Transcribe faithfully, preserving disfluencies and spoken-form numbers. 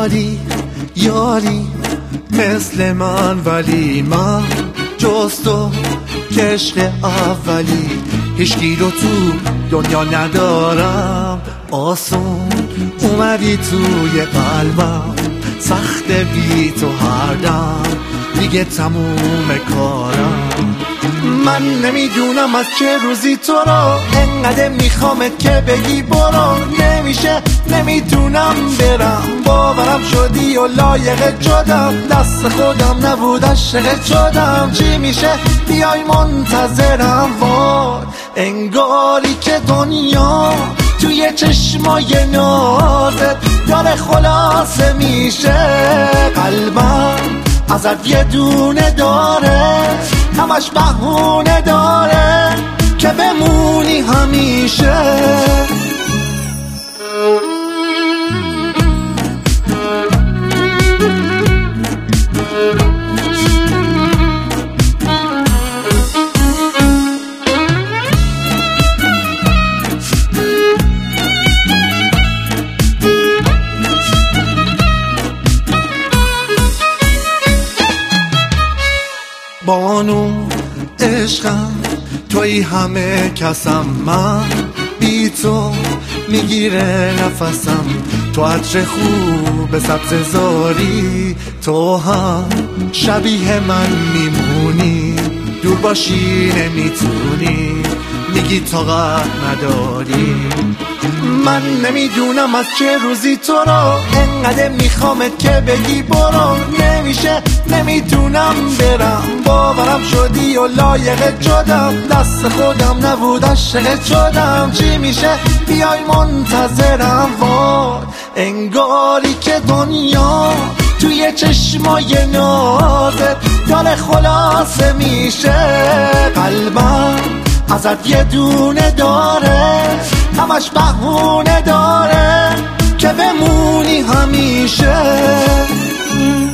یاری یاری مثل من، ولی من جز تو که عشق اولی هیچکی رو تو دنیا ندارم. آسون اومدی توی قلبم، سخت بی تو هر دم دیگه تموم کارم. من نمیدونم از چه روزی تو رو انقدر میخوامت که بگی برو. نمیشه نمیتونم برم، باورم شدی و لایق شدم، دست خودم نبود عاشق شدم. چی میشه بیای منتظرم، وای انگاری که دنیا توی چشمای نازت داره خلاصه میشه. قلبم ازت یه دونه داره، همش بهونه داره که بمونی همیشه. بانو عشقم توی همه کسم، من بی تو میگیره نفسم. تو عطر خوب سبز زاری، تو هم شبیه من میمونی. دور باشی نمیتونی، میگی طاقت نداری. من نمیدونم از چه روزی تو رو انقدر میخوامت که بگی برو. نمیشه نمیتونم برم، باورم شدی و لایق شدم، دست خودم نبود عاشق شدم. چی میشه بیای منتظرم، وای انگاری که دنیا توی چشمای نازت داره خلاصه میشه. قلبم ازت یه دونه داره، همش بهونه داره که بمونی همیشه.